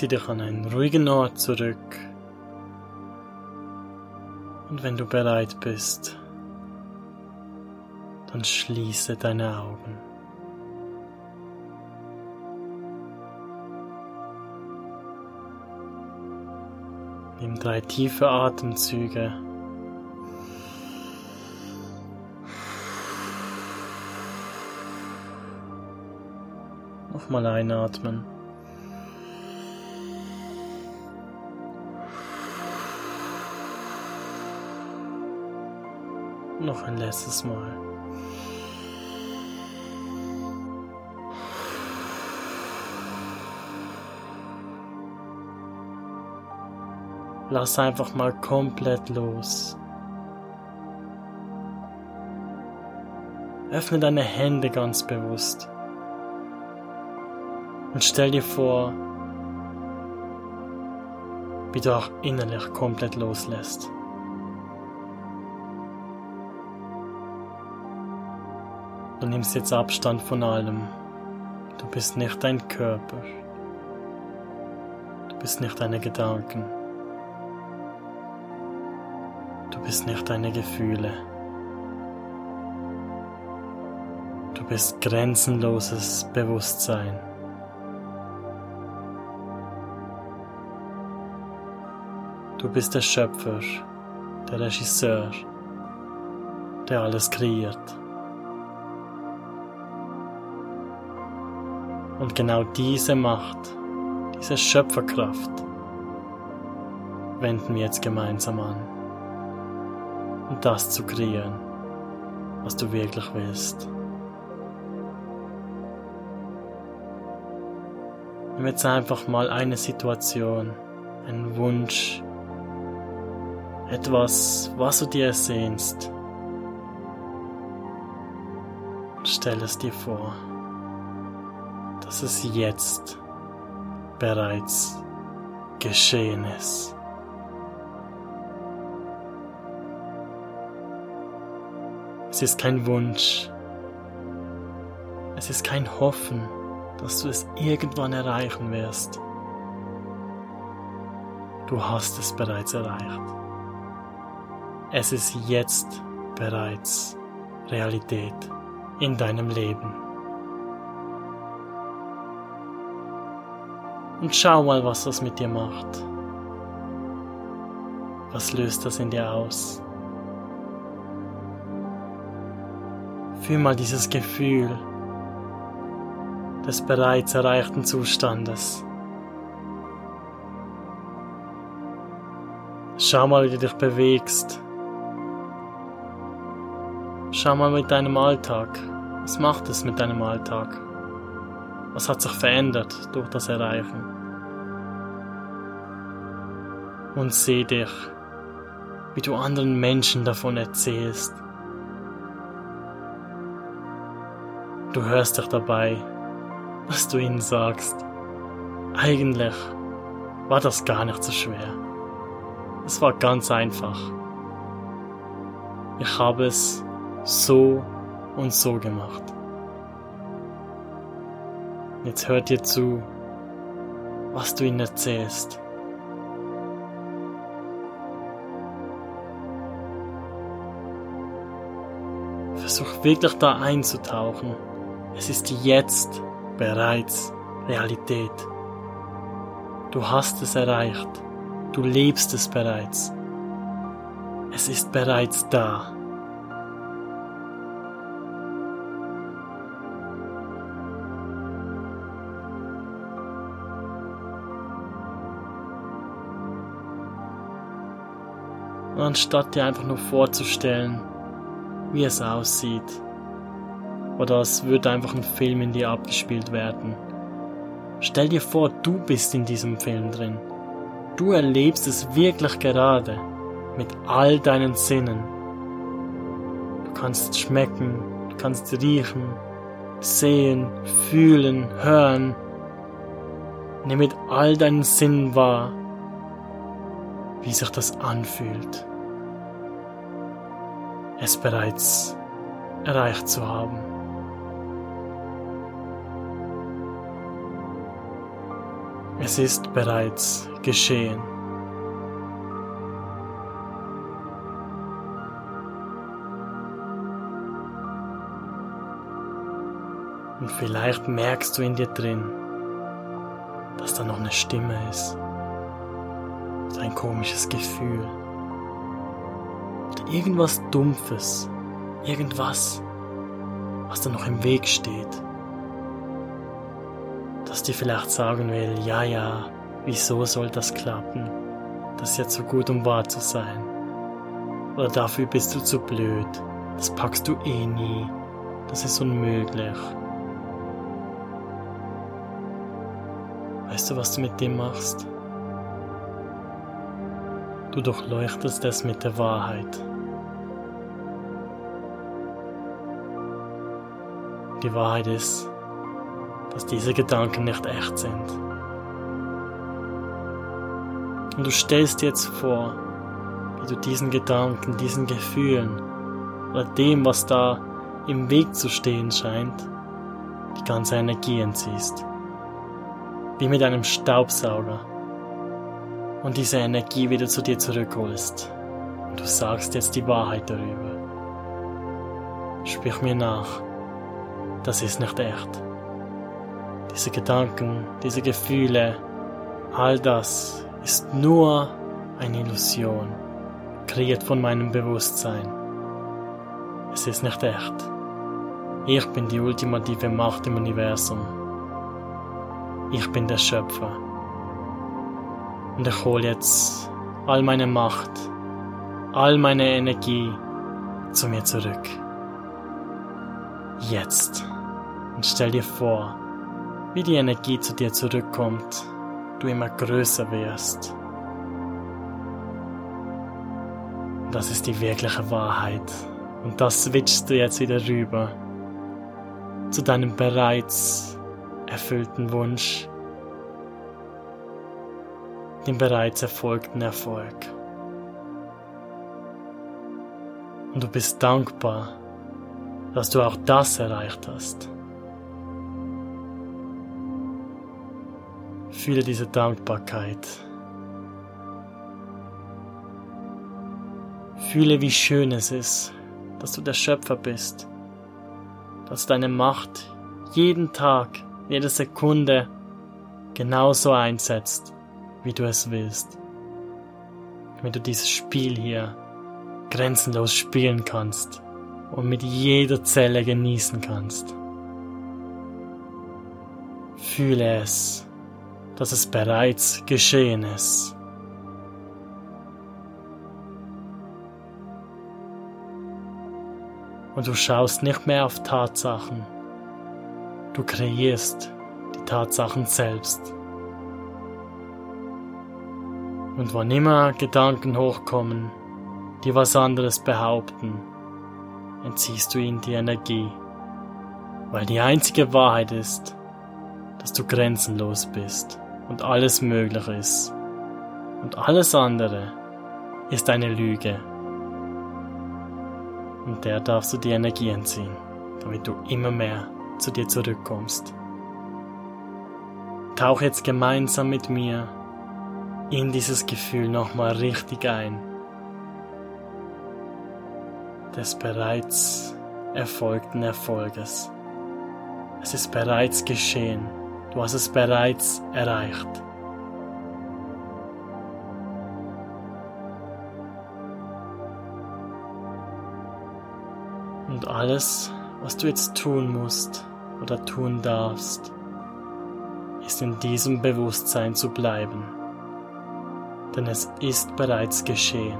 Zieh dich an einen ruhigen Ort zurück. Und wenn du bereit bist, dann schließe deine Augen. Nimm 3 tiefe Atemzüge. Nochmal einatmen. Noch ein letztes Mal. Lass einfach mal komplett los. Öffne deine Hände ganz bewusst. Und stell dir vor, wie du auch innerlich komplett loslässt. Du nimmst jetzt Abstand von allem. Du bist nicht dein Körper. Du bist nicht deine Gedanken. Du bist nicht deine Gefühle. Du bist grenzenloses Bewusstsein. Du bist der Schöpfer, der Regisseur, der alles kreiert. Und genau diese Macht, diese Schöpferkraft, wenden wir jetzt gemeinsam an. Um das zu kreieren, was du wirklich willst. Nimm jetzt einfach mal eine Situation, einen Wunsch, etwas, was du dir ersehnst. Stell es dir vor, dass es jetzt bereits geschehen ist. Es ist kein Wunsch, es ist kein Hoffen, dass du es irgendwann erreichen wirst. Du hast es bereits erreicht. Es ist jetzt bereits Realität in deinem Leben. Und schau mal, was das mit dir macht. Was löst das in dir aus? Fühl mal dieses Gefühl des bereits erreichten Zustandes. Schau mal, wie du dich bewegst. Schau mal mit deinem Alltag. Was macht es mit deinem Alltag? Was hat sich verändert durch das Erreichen? Und seh dich, wie du anderen Menschen davon erzählst. Du hörst dich dabei, was du ihnen sagst. Eigentlich war das gar nicht so schwer. Es war ganz einfach. Ich habe es so und so gemacht. Jetzt hört dir zu, was du ihnen erzählst. Versuch wirklich da einzutauchen. Es ist jetzt bereits Realität. Du hast es erreicht. Du lebst es bereits. Es ist bereits da. Und anstatt dir einfach nur vorzustellen, wie es aussieht, oder es würde einfach ein Film in dir abgespielt werden, stell dir vor, du bist in diesem Film drin. Du erlebst es wirklich gerade mit all deinen Sinnen. Du kannst schmecken, du kannst riechen, sehen, fühlen, hören. Nimm mit all deinen Sinnen wahr, wie sich das anfühlt, es bereits erreicht zu haben. Es ist bereits geschehen. Und vielleicht merkst du in dir drin, dass da noch eine Stimme ist. Oder ein komisches Gefühl. Oder irgendwas Dumpfes. Irgendwas, was da noch im Weg steht. Das dir vielleicht sagen will, ja, wieso soll das klappen? Das ist ja zu gut, um wahr zu sein. Oder dafür bist du zu blöd. Das packst du eh nie. Das ist unmöglich. Weißt du, was du mit dem machst? Du durchleuchtest es mit der Wahrheit. Die Wahrheit ist, dass diese Gedanken nicht echt sind. Und du stellst dir jetzt vor, wie du diesen Gedanken, diesen Gefühlen oder dem, was da im Weg zu stehen scheint, die ganze Energie entziehst. Wie mit einem Staubsauger. Und diese Energie wieder zu dir zurückholst. Und du sagst jetzt die Wahrheit darüber. Sprich mir nach. Das ist nicht echt. Diese Gedanken, diese Gefühle, all das ist nur eine Illusion, kreiert von meinem Bewusstsein. Es ist nicht echt. Ich bin die ultimative Macht im Universum. Ich bin der Schöpfer. Und ich hole jetzt all meine Macht, all meine Energie zu mir zurück. Jetzt. Und stell dir vor, wie die Energie zu dir zurückkommt, du immer größer wirst. Das ist die wirkliche Wahrheit. Und das switchst du jetzt wieder rüber zu deinem bereits erfüllten Wunsch, dem bereits erfolgten Erfolg. Und du bist dankbar, dass du auch das erreicht hast. Fühle diese Dankbarkeit. Fühle, wie schön es ist, dass du der Schöpfer bist, dass deine Macht jeden Tag, jede Sekunde genauso einsetzt, wie du es willst. Damit du dieses Spiel hier grenzenlos spielen kannst und mit jeder Zelle genießen kannst. Fühle es, dass es bereits geschehen ist. Und du schaust nicht mehr auf Tatsachen. Du kreierst die Tatsachen selbst. Und wann immer Gedanken hochkommen, die was anderes behaupten, entziehst du ihnen die Energie. Weil die einzige Wahrheit ist, dass du grenzenlos bist und alles möglich ist. Und alles andere ist eine Lüge. Und der darfst du die Energie entziehen, damit du immer mehr zu dir zurückkommst. Tauch jetzt gemeinsam mit mir in dieses Gefühl nochmal richtig ein. Des bereits erfolgten Erfolges. Es ist bereits geschehen. Du hast es bereits erreicht. Und alles, was du jetzt tun musst oder tun darfst, ist in diesem Bewusstsein zu bleiben. Denn es ist bereits geschehen.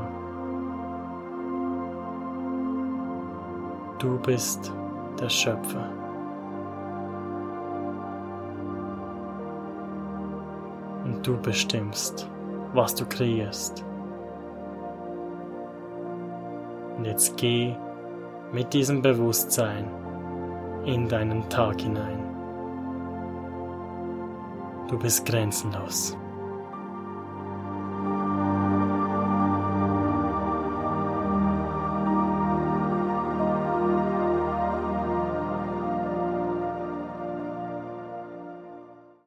Du bist der Schöpfer. Und du bestimmst, was du kreierst. Und jetzt geh mit diesem Bewusstsein in deinen Tag hinein. Du bist grenzenlos.